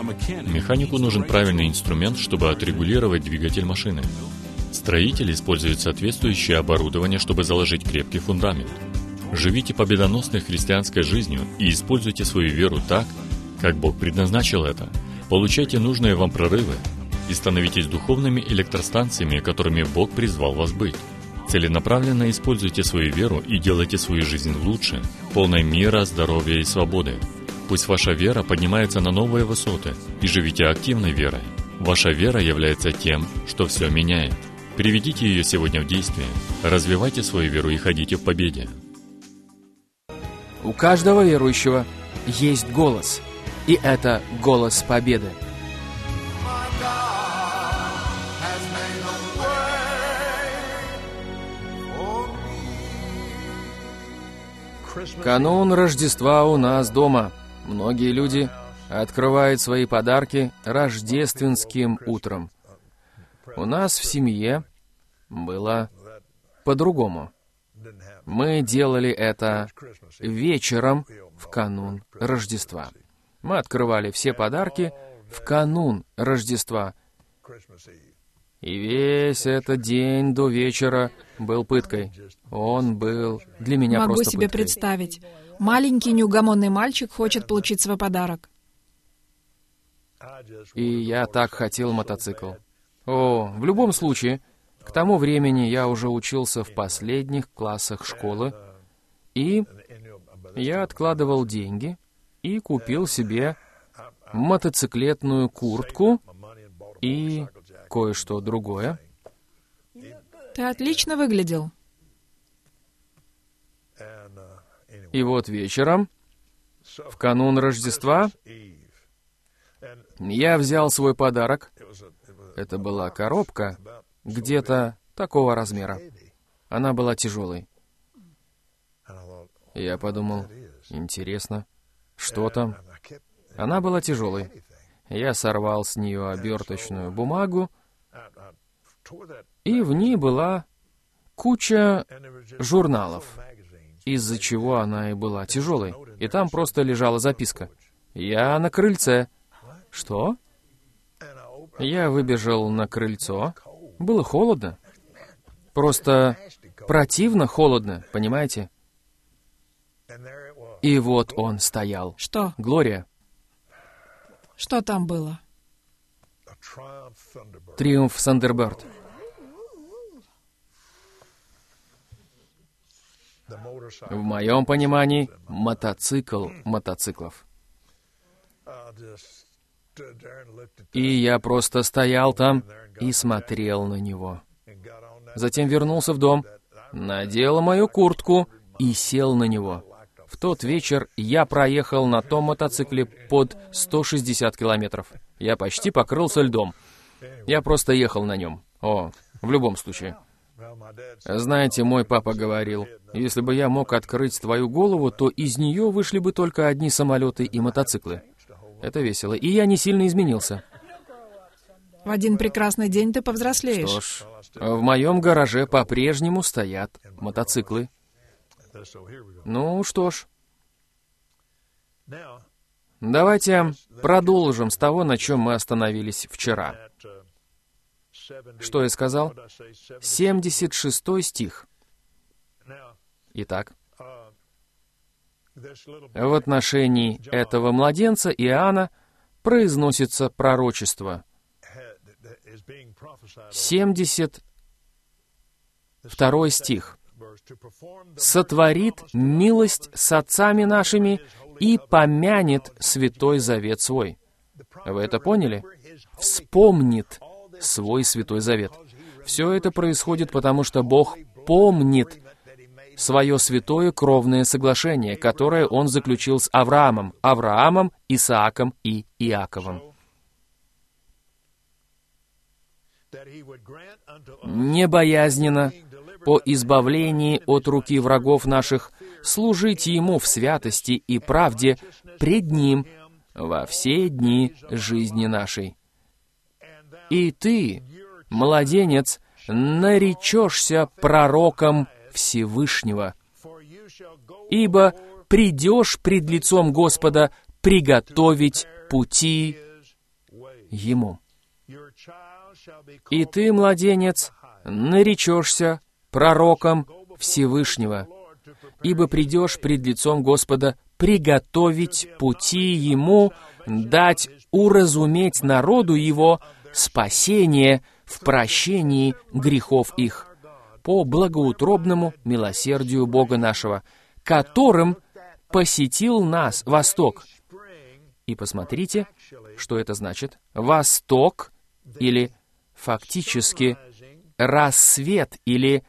Механику нужен правильный инструмент, чтобы отрегулировать двигатель машины. Строитель использует соответствующее оборудование, чтобы заложить крепкий фундамент. Живите победоносной христианской жизнью и используйте свою веру так, как Бог предназначил это. Получайте нужные вам прорывы и становитесь духовными электростанциями, которыми Бог призвал вас быть. Целенаправленно используйте свою веру и делайте свою жизнь лучше, полной мира, здоровья и свободы. Пусть ваша вера поднимается на новые высоты, и живите активной верой. Ваша вера является тем, что все меняет. Приведите ее сегодня в действие. Развивайте свою веру и ходите в победе. У каждого верующего есть голос, и это голос победы. Канун Рождества у нас дома. Многие люди открывают свои подарки рождественским утром. У нас в семье было по-другому. Мы делали это вечером в канун Рождества. Мы открывали все подарки в канун Рождества. И весь этот день до вечера был пыткой. Он был для меня Могу просто себе пыткой. представить. Маленький неугомонный мальчик хочет получить свой подарок. И я так хотел мотоцикл. В любом случае, к тому времени я уже учился в последних классах школы, и я откладывал деньги и купил себе мотоциклетную куртку и кое-что другое. Ты отлично выглядел. И вот вечером, в канун Рождества, я взял свой подарок. Это была коробка где-то такого размера. Она была тяжелой. Я подумал, интересно, что там? Она была тяжелой. Я сорвал с нее оберточную бумагу, и в ней была куча журналов, из-за чего она и была тяжелой. И там просто лежала записка. «Я на крыльце». Что? Я выбежал на крыльцо. Было холодно. Просто противно холодно, понимаете? И вот он стоял. Что? Глория. Что там было? Триумф Thunderbird. В моем понимании, мотоцикл мотоциклов. И я просто стоял там и смотрел на него. Затем вернулся в дом, надел мою куртку и сел на него. В тот вечер я проехал на том мотоцикле под 160 километров. Я почти покрылся льдом. Я просто ехал на нем. В любом случае. Знаете, мой папа говорил, если бы я мог открыть твою голову, то из нее вышли бы только одни самолеты и мотоциклы. Это весело. И я не сильно изменился. В один прекрасный день ты повзрослеешь. Что ж, в моем гараже по-прежнему стоят мотоциклы. Ну что ж. Давайте продолжим с того, на чем мы остановились вчера. Что я сказал? 76 стих. Итак, в отношении этого младенца Иоанна произносится пророчество. 72 стих. «Сотворит милость с отцами нашими и помянет святой завет свой». Вы это поняли? Вспомнит свой святой завет. Все это происходит, потому что Бог помнит свое святое кровное соглашение, которое Он заключил с Авраамом, Исааком и Иаковом. Небоязненно, по избавлении от руки врагов наших, служить Ему в святости и правде пред Ним во все дни жизни нашей. И ты, младенец, наречешься пророком Всевышнего, ибо придешь пред лицом Господа приготовить пути ему. И ты, младенец, наречешься пророком Всевышнего, ибо придешь пред лицом Господа приготовить пути Ему, дать уразуметь народу Его спасение в прощении грехов их, по благоутробному милосердию Бога нашего, которым посетил нас Восток. И посмотрите, что это значит. Восток, или фактически рассвет, или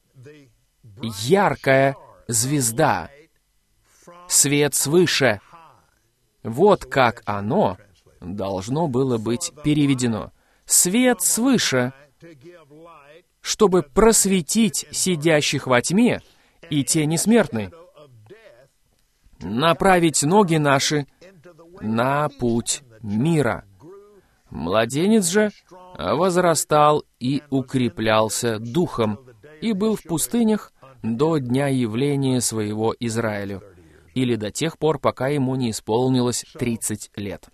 яркая звезда, свет свыше. Вот как оно должно было быть переведено. Свет свыше, чтобы просветить сидящих во тьме и тени смертной, направить ноги наши на путь мира. Младенец же возрастал и укреплялся духом, и был в пустынях до дня явления своего Израилю, или до тех пор, пока ему не исполнилось 30 лет.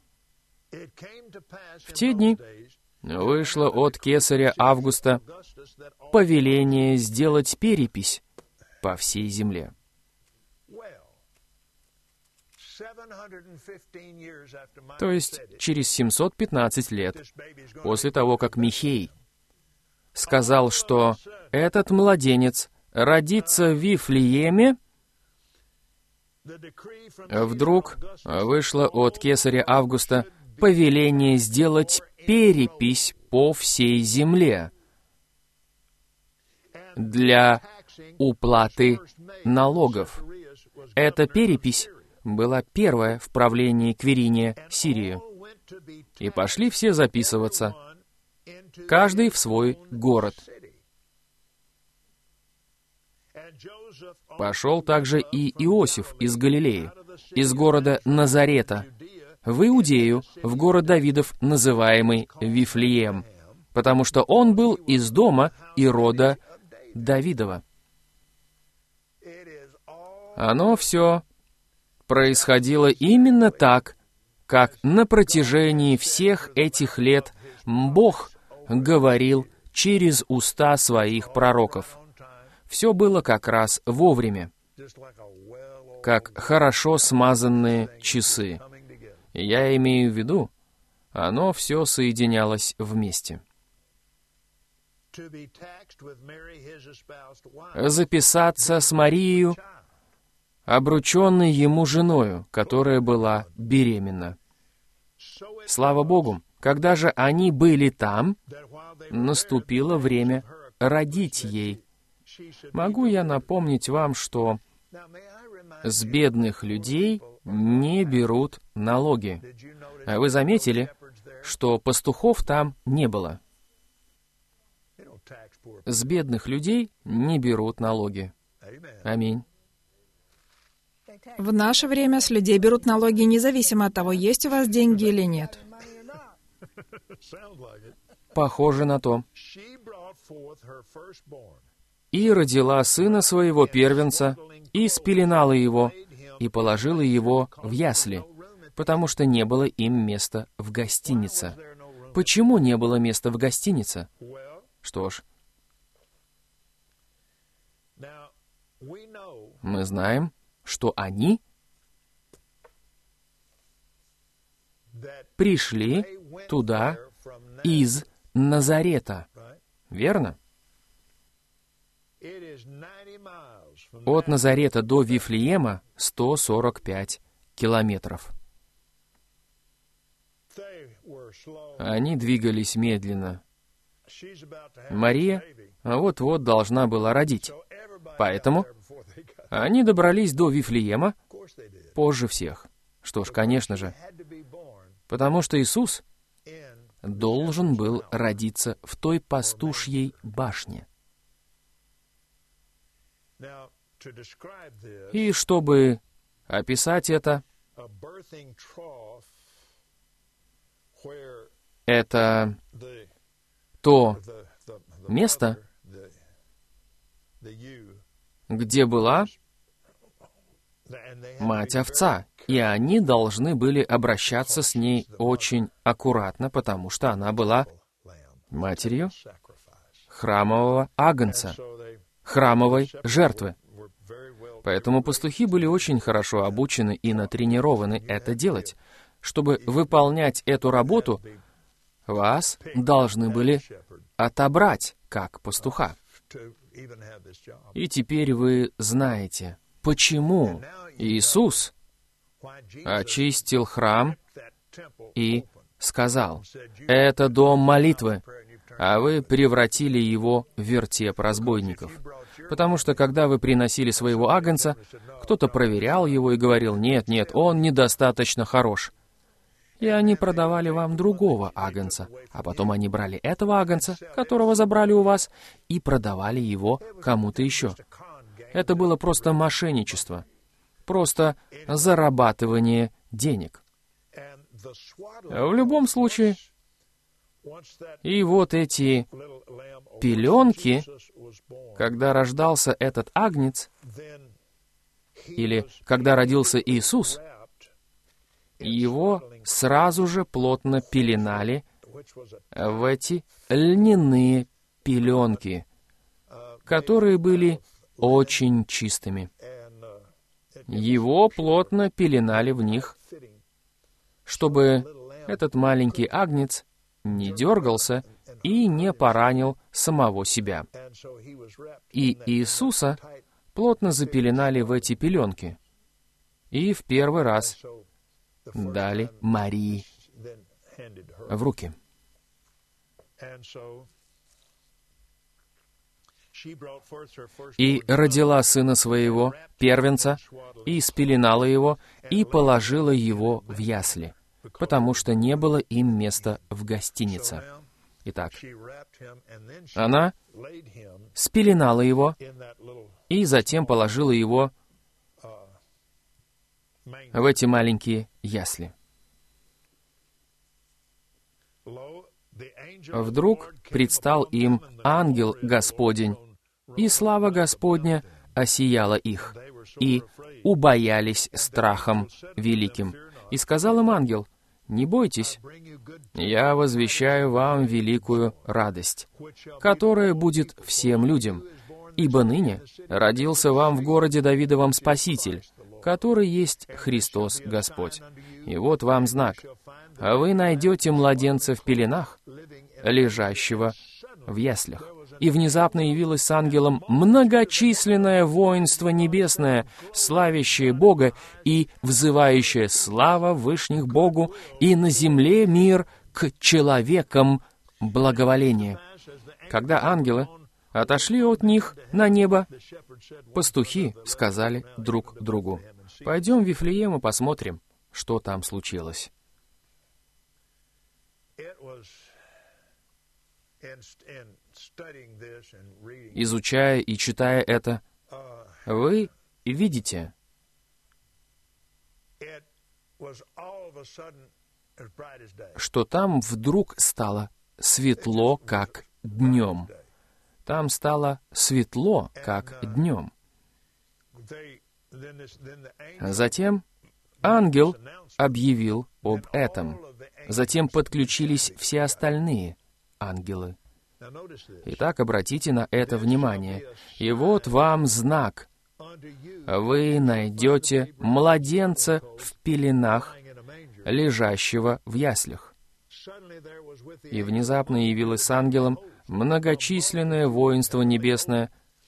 В те дни вышло от кесаря Августа повеление сделать перепись по всей земле. То есть через 715 лет после того, как Михей сказал, что этот младенец родится в Вифлееме, вдруг вышло от кесаря Августа повеление сделать перепись по всей земле для уплаты налогов. Эта перепись была первая в правлении Квириния Сирии. И пошли все записываться, каждый в свой город. Пошел также и Иосиф из Галилеи, из города Назарета, в Иудею, в город Давидов, называемый Вифлеем, потому что он был из дома и рода Давидова. Оно все происходило именно так, как на протяжении всех этих лет Бог говорил через уста своих пророков. Все было как раз вовремя, как хорошо смазанные часы. Я имею в виду, оно все соединялось вместе. Записаться с Марией, обрученной ему женою, которая была беременна. Слава Богу, когда же они были там, наступило время родить ей. Могу я напомнить вам, что с бедных людей не берут налоги. А вы заметили, что пастухов там не было? С бедных людей не берут налоги. Аминь. В наше время с людей берут налоги независимо от того, есть у вас деньги или нет. Похоже на то. И родила сына своего первенца, и спеленала его, и положила его в ясли, потому что не было им места в гостинице. Почему не было места в гостинице? Что ж, мы знаем, что они пришли туда из Назарета. Верно? От Назарета до Вифлеема 145 километров. Они двигались медленно. Мария вот-вот должна была родить. Поэтому они добрались до Вифлеема позже всех. Что ж, конечно же, потому что Иисус должен был родиться в той пастушьей башне. И чтобы описать это то место, где была мать-овца, и они должны были обращаться с ней очень аккуратно, потому что она была матерью храмового агнца, храмовой жертвы. Поэтому пастухи были очень хорошо обучены и натренированы это делать. Чтобы выполнять эту работу, вас должны были отобрать как пастуха. И теперь вы знаете, почему Иисус очистил храм и сказал: «Это дом молитвы», а вы превратили его в вертеп разбойников. Потому что, когда вы приносили своего агнца, кто-то проверял его и говорил: «Нет, нет, он недостаточно хорош». И они продавали вам другого агнца, а потом они брали этого агнца, которого забрали у вас, и продавали его кому-то еще. Это было просто мошенничество, просто зарабатывание денег. В любом случае, и вот эти пеленки, когда рождался этот агнец, или когда родился Иисус, его сразу же плотно пеленали в эти льняные пеленки, которые были очень чистыми. Его плотно пеленали в них, чтобы этот маленький агнец не дергался и не поранил самого себя. И Иисуса плотно запеленали в эти пеленки. И в первый раз дали Марии в руки. И родила сына своего, первенца, и спеленала его, и положила его в ясли, потому что не было им места в гостинице. Итак, она спеленала его, и затем положила его в эти маленькие ясли. Вдруг предстал им ангел Господень, и слава Господня осияла их, и убоялись страхом великим. И сказал им ангел: «Не бойтесь, я возвещаю вам великую радость, которая будет всем людям, ибо ныне родился вам в городе Давидовом Спаситель, который есть Христос Господь. И вот вам знак: вы найдете младенца в пеленах, лежащего в яслях». И внезапно явилось с ангелом многочисленное воинство небесное, славящее Бога и взывающее: «Слава вышних Богу, и на земле мир к человекам благоволение». Когда ангелы отошли от них на небо, пастухи сказали друг другу: «Пойдем в Вифлеем и посмотрим, что там случилось». Изучая и читая это, вы видите, что там вдруг стало светло, как днем. Там стало светло, как днем. Затем ангел объявил об этом. Затем подключились все остальные ангелы. Итак, обратите на это внимание. «И вот вам знак. Вы найдете младенца в пеленах, лежащего в яслях». И внезапно явилось с ангелом многочисленное воинство небесное,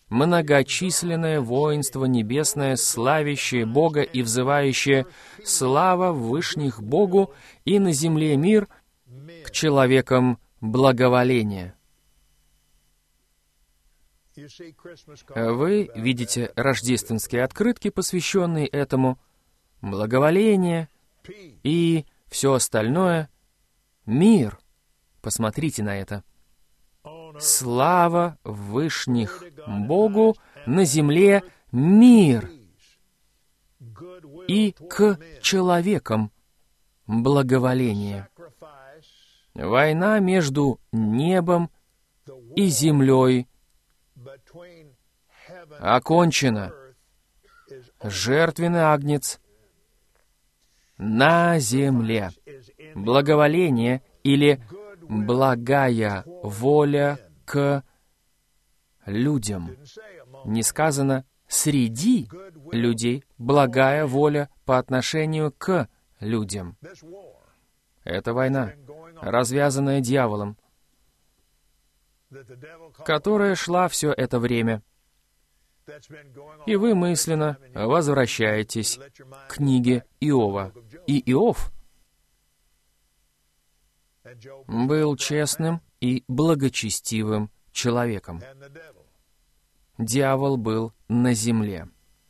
славящее Бога и взывающее: «Слава вышних Богу, и на земле мир к человекам благоволение». Вы видите рождественские открытки, посвященные этому, благоволение и все остальное. Мир. Посмотрите на это. Слава вышних Богу, на земле мир и к человекам благоволение. Война между небом и землей окончена. жертвенный агнец на земле. Благоволение или благая воля к людям. Не сказано «среди людей», благая воля по отношению к людям. Это война, развязанная дьяволом, которая шла все это время. И вы мысленно возвращаетесь к книге Иова. И Иов был честным и благочестивым человеком. Дьявол был на земле.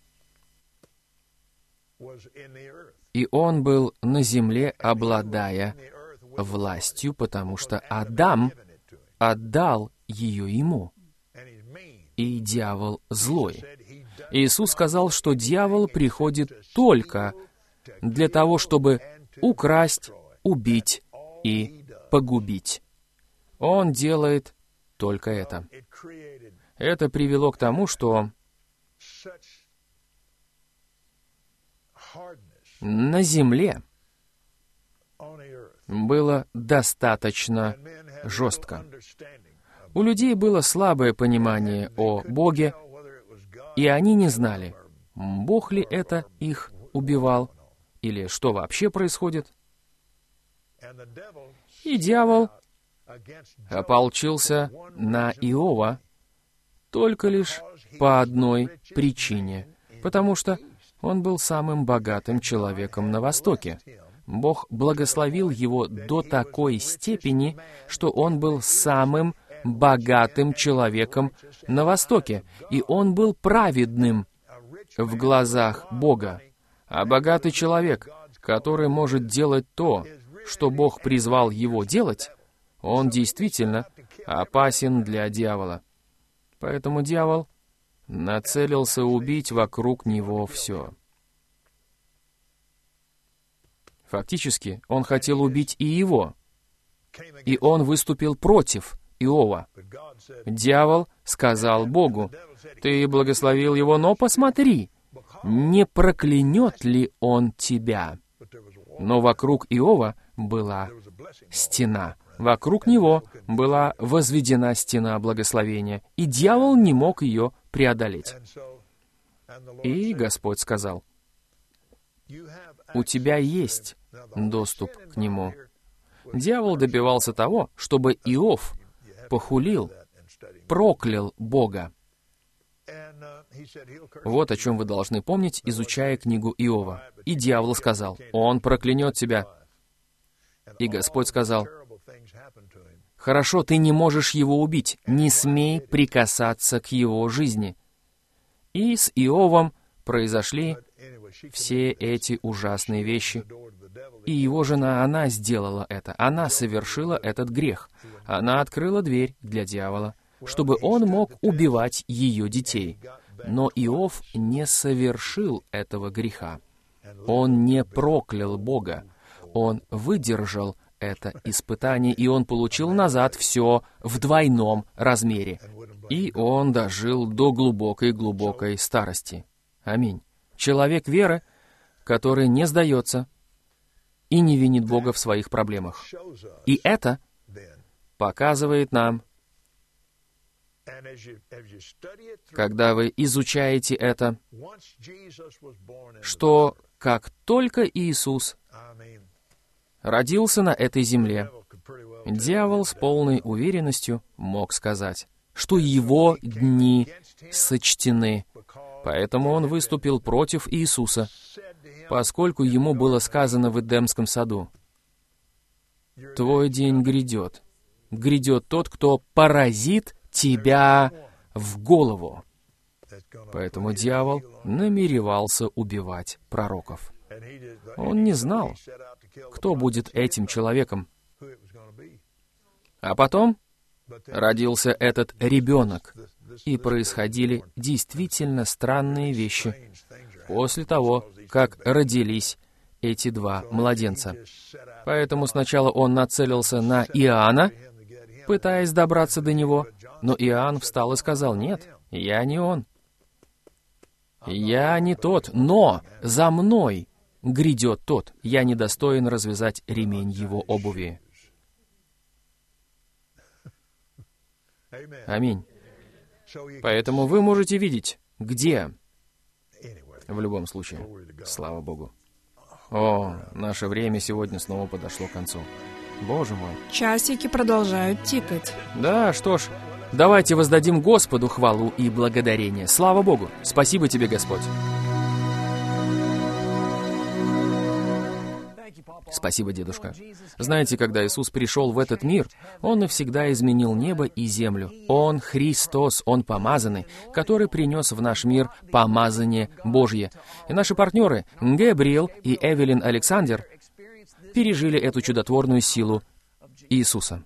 И он был на земле, обладая властью, потому что Адам отдал ее ему. И дьявол злой. Иисус сказал, что дьявол приходит только для того, чтобы украсть, убить и погубить. Он делает только это. Это привело к тому, что на земле было достаточно жестко. У людей было слабое понимание о Боге, и они не знали, Бог ли это их убивал, или что вообще происходит. И дьявол ополчился на Иова только лишь по одной причине, потому что он был самым богатым человеком на Востоке. Бог благословил его до такой степени, что он был самым богатым человеком на Востоке, и он был праведным в глазах Бога. А богатый человек, который может делать то, что Бог призвал его делать, он действительно опасен для дьявола. Поэтому дьявол нацелился убить вокруг него все. Фактически, он хотел убить и его, и он выступил против Иова. Дьявол сказал Богу: «Ты благословил его, но посмотри, не проклянет ли он тебя?» Но вокруг Иова была стена. Вокруг него была возведена стена благословения, и дьявол не мог ее преодолеть. И Господь сказал: «У тебя есть доступ к нему». Дьявол добивался того, чтобы Иов похулил, проклял Бога. Вот о чем вы должны помнить, изучая книгу Иова. И дьявол сказал: «Он проклянет тебя». И Господь сказал: «Хорошо, ты не можешь его убить, не смей прикасаться к его жизни». И с Иовом произошли все эти ужасные вещи. И его жена, она сделала это. Она совершила этот грех. Она открыла дверь для дьявола, чтобы он мог убивать ее детей. Но Иов не совершил этого греха. Он не проклял Бога. Он выдержал это испытание, и он получил назад все в двойном размере. И он дожил до глубокой-глубокой старости. Аминь. Человек веры, который не сдается и не винит Бога в своих проблемах. И это показывает нам, когда вы изучаете это, что как только Иисус родился на этой земле, дьявол с полной уверенностью мог сказать, что его дни сочтены. Поэтому он выступил против Иисуса, поскольку ему было сказано в Эдемском саду: «Твой день грядет. Грядет тот, кто поразит тебя в голову». Поэтому дьявол намеревался убивать пророков. Он не знал, кто будет этим человеком. А потом родился этот ребенок, и происходили действительно странные вещи после того, как родились эти два младенца. Поэтому сначала он нацелился на Иоанна, пытаясь добраться до него, но Иоанн встал и сказал: «Нет, я не он. «Я не тот, но за мной грядет тот, я недостоин развязать ремень его обуви». Аминь. Поэтому вы можете видеть, где. В любом случае, слава Богу. О, наше время сегодня снова подошло к концу. Боже мой. Часики продолжают тикать. Да, что ж, давайте воздадим Господу хвалу и благодарение. Слава Богу. Спасибо тебе, Господь. Спасибо, дедушка. Знаете, когда Иисус пришел в этот мир, Он навсегда изменил небо и землю. Он Христос, Он помазанный, который принес в наш мир помазание Божье. И наши партнеры Гэбриэл и Эвелин Александр пережили эту чудотворную силу Иисуса.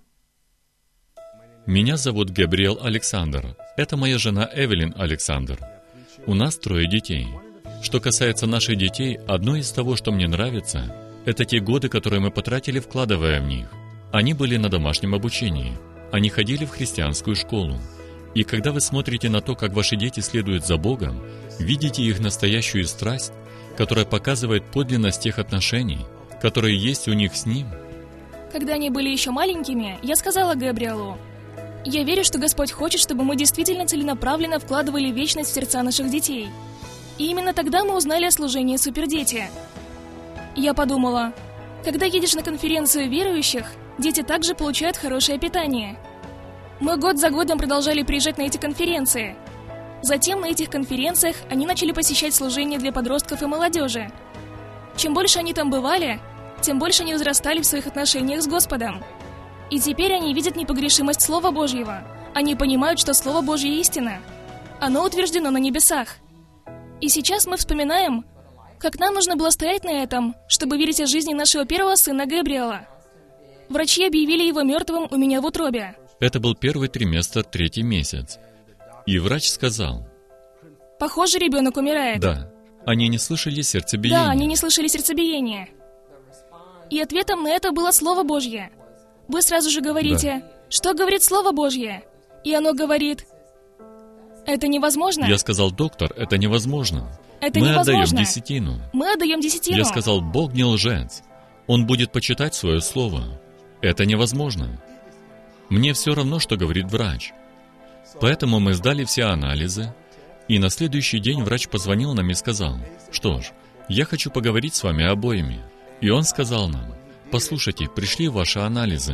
Меня зовут Гэбриэл Александр. Это моя жена Эвелин Александр. У нас 3 детей. Что касается наших детей, одно из того, что мне нравится, это те годы, которые мы потратили, вкладывая в них. Они были на домашнем обучении. Они ходили в христианскую школу. И когда вы смотрите на то, как ваши дети следуют за Богом, видите их настоящую страсть, которая показывает подлинность тех отношений, которые есть у них с Ним. Когда они были еще маленькими, я сказала Гэбриэлу: «Я верю, что Господь хочет, чтобы мы действительно целенаправленно вкладывали вечность в сердца наших детей». И именно тогда мы узнали о служении «Супердети». Я подумала, когда едешь на конференцию верующих, дети также получают хорошее питание. Мы год за годом продолжали приезжать на эти конференции. Затем на этих конференциях они начали посещать служения для подростков и молодежи. Чем больше они там бывали, тем больше они возрастали в своих отношениях с Господом. И теперь они видят непогрешимость Слова Божьего. Они понимают, что Слово Божье истина. Оно утверждено на небесах. И сейчас мы вспоминаем, как нам нужно было стоять на этом, чтобы верить о жизни нашего первого сына Гэбриэла. Врачи объявили его мертвым у меня в утробе. Это был 1-й триместр, 3-й месяц. И врач сказал: «Похоже, ребенок умирает». Да, они не слышали сердцебиения. Да, они не слышали сердцебиения. И ответом на это было Слово Божье. Вы сразу же говорите: «Что говорит Слово Божье?» И оно говорит: «Это невозможно». Я сказал: «Доктор, это невозможно. Это Мы невозможно. отдаем десятину». Мы отдаем десятину. Я сказал: «Бог не лжец. Он будет почитать свое слово. Это невозможно. Мне все равно, что говорит врач». Поэтому мы сдали все анализы, и на следующий день врач позвонил нам и сказал: «Что ж, я хочу поговорить с вами обоими». И он сказал нам: «Послушайте, пришли ваши анализы».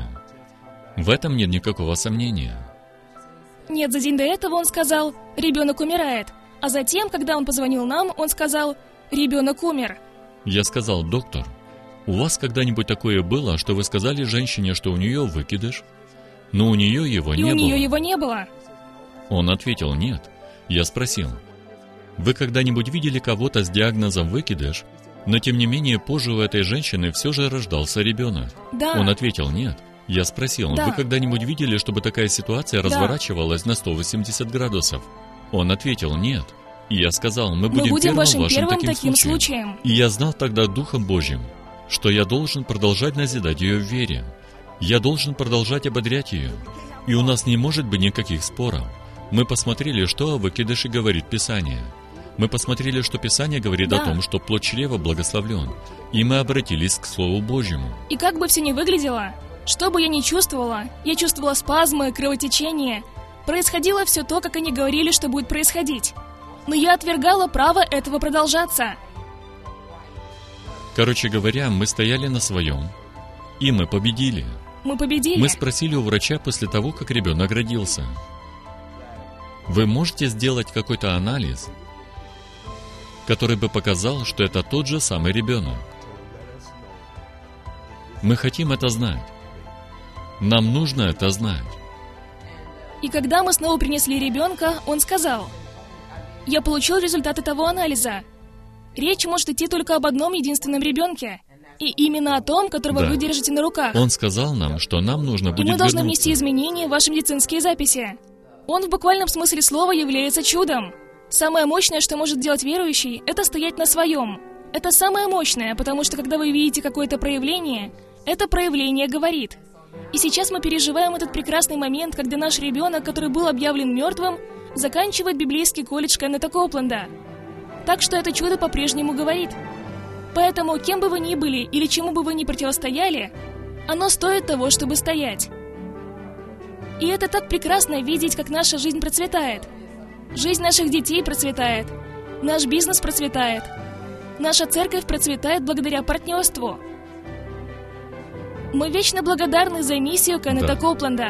В этом нет никакого сомнения. Нет, за день до этого он сказал: «Ребенок умирает». А затем, когда он позвонил нам, он сказал: «Ребенок умер». Я сказал: «Доктор, у вас когда-нибудь такое было, что вы сказали женщине, что у нее выкидыш, но у нее его не было?» И у нее его не было. Он ответил: «Нет». Я спросил: «Вы когда-нибудь видели кого-то с диагнозом выкидыш, но тем не менее позже у этой женщины все же рождался ребенок?» Да. Он ответил: «Нет». Я спросил: Да. «Вы когда-нибудь видели, чтобы такая ситуация разворачивалась на 180 градусов?» Он ответил: «Нет». И я сказал: «Мы будем вашим вашим первым таким таким случаем». И я знал тогда Духом Божьим, что я должен продолжать назидать ее в вере. Я должен продолжать ободрять ее. И у нас не может быть никаких споров. Мы посмотрели, что о выкидыше говорит Писание. Мы посмотрели, что Писание говорит о том, что плод чрева благословлен. И мы обратились к Слову Божьему. И как бы все ни выглядело, что бы я ни чувствовала, я чувствовала спазмы, кровотечение. Происходило все то, как они говорили, что будет происходить. Но я отвергала право этого продолжаться. Короче говоря, мы стояли на своем, и мы победили. Мы победили. Мы спросили у врача после того, как ребенок родился: «Вы можете сделать какой-то анализ, который бы показал, что это тот же самый ребенок? Мы хотим это знать. Нам нужно это знать». И когда мы снова принесли ребенка, он сказал: «Я получил результаты того анализа. Речь может идти только об одном единственном ребенке. И именно о том, которого Да. вы держите на руках. Он сказал нам, что нам нужно И будет мы должны вернуться. внести изменения в ваши медицинские записи. Он в буквальном смысле слова является чудом. Самое мощное, что может делать верующий, это стоять на своем. Это самое мощное, потому что когда вы видите какое-то проявление, это проявление говорит. И сейчас мы переживаем этот прекрасный момент, когда наш ребенок, который был объявлен мертвым, заканчивает библейский колледж Кеннета Копленда. Так что это чудо по-прежнему говорит. Поэтому, кем бы вы ни были или чему бы вы ни противостояли, оно стоит того, чтобы стоять. И это так прекрасно видеть, как наша жизнь процветает. Жизнь наших детей процветает. Наш бизнес процветает. Наша церковь процветает благодаря партнерству. Мы вечно благодарны за миссию Кеннета Коупленда.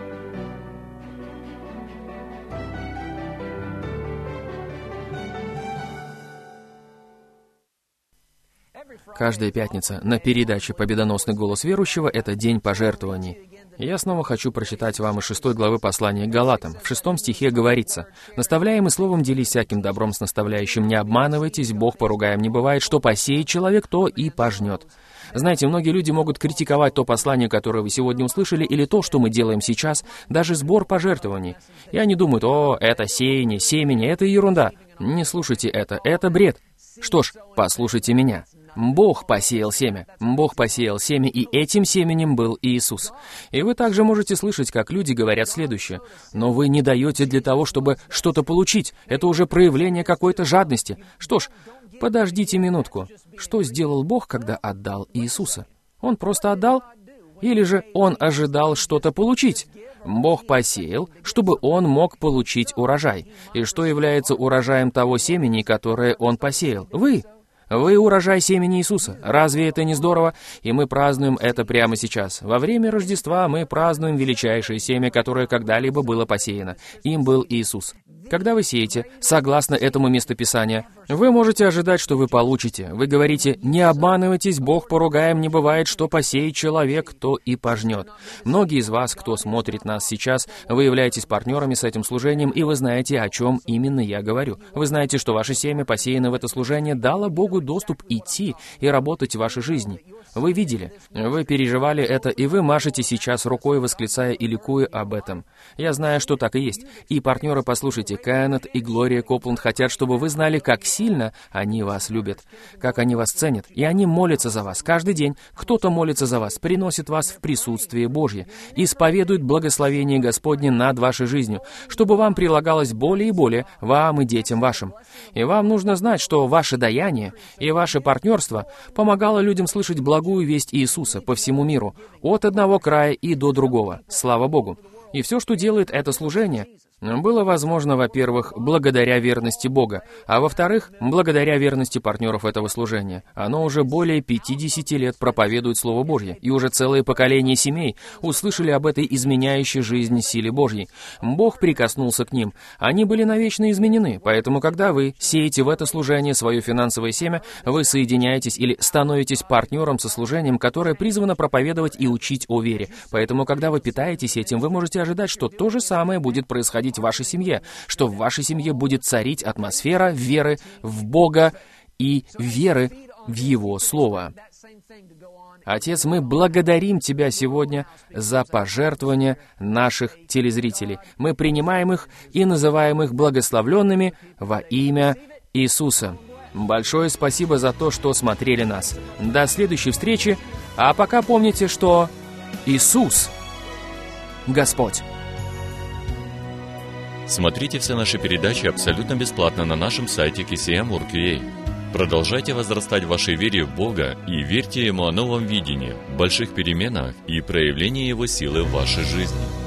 Каждая пятница на передаче «Победоносный голос верующего» — это день пожертвований. Я снова хочу прочитать вам из 6 главы послания к Галатам. В 6 стихе говорится: «Наставляем и словом делись всяким добром с наставляющим, не обманывайтесь, Бог поругаем не бывает, что посеет человек, то и пожнет». Знаете, многие люди могут критиковать то послание, которое вы сегодня услышали, или то, что мы делаем сейчас, даже сбор пожертвований. И они думают: «О, это сеяние, семени, это ерунда». Не слушайте это бред. Что ж, послушайте меня. Бог посеял семя. Бог посеял семя, и этим семенем был Иисус. И вы также можете слышать, как люди говорят следующее: «Но вы не даете для того, чтобы что-то получить. Это уже проявление какой-то жадности». Что ж, подождите минутку. Что сделал Бог, когда отдал Иисуса? Он просто отдал? Или же Он ожидал что-то получить? Бог посеял, чтобы Он мог получить урожай. И что является урожаем того семени, которое Он посеял? Вы! Вы урожай семени Иисуса. Разве это не здорово? И мы празднуем это прямо сейчас. Во время Рождества мы празднуем величайшее семя, которое когда-либо было посеяно. Им был Иисус. Когда вы сеете, согласно этому местописанию, вы можете ожидать, что вы получите. Вы говорите: «Не обманывайтесь, Бог поругаем не бывает, что посеет человек, то и пожнет». Многие из вас, кто смотрит нас сейчас, вы являетесь партнерами с этим служением, и вы знаете, о чем именно я говорю. Вы знаете, что ваше семя, посеянное в это служение, дало Богу доступ идти и работать в вашей жизни. Вы видели, вы переживали это, и вы машете сейчас рукой, восклицая и ликуя об этом. Я знаю, что так и есть. И партнеры, послушайте, Кеннет и Глория Коупленд хотят, чтобы вы знали, как сильно они вас любят, как они вас ценят. И они молятся за вас каждый день. Кто-то молится за вас, приносит вас в присутствие Божье, исповедует благословение Господне над вашей жизнью, чтобы вам прилагалось более и более, вам и детям вашим. И вам нужно знать, что ваше даяние и ваше партнерство помогало людям слышать благую весть Иисуса по всему миру, от одного края и до другого. Слава Богу! И все, что делает это служение, было возможно, во-первых, благодаря верности Бога, а во-вторых, благодаря верности партнеров этого служения. Оно уже более 50 лет проповедует Слово Божье, и уже целые поколения семей услышали об этой изменяющей жизнь силе Божьей. Бог прикоснулся к ним. Они были навечно изменены, поэтому, когда вы сеете в это служение свое финансовое семя, вы соединяетесь или становитесь партнером со служением, которое призвано проповедовать и учить о вере. Поэтому, когда вы питаетесь этим, вы можете ожидать, что то же самое будет происходить в вашей семье, что в вашей семье будет царить атмосфера веры в Бога и веры в Его Слово. Отец, мы благодарим Тебя сегодня за пожертвования наших телезрителей. Мы принимаем их и называем их благословленными во имя Иисуса. Большое спасибо за то, что смотрели нас. До следующей встречи, а пока помните, что Иисус — Господь. Смотрите все наши передачи абсолютно бесплатно на нашем сайте KCM.org.ua. Продолжайте возрастать в вашей вере в Бога и верьте Ему о новом видении, больших переменах и проявлении Его силы в вашей жизни.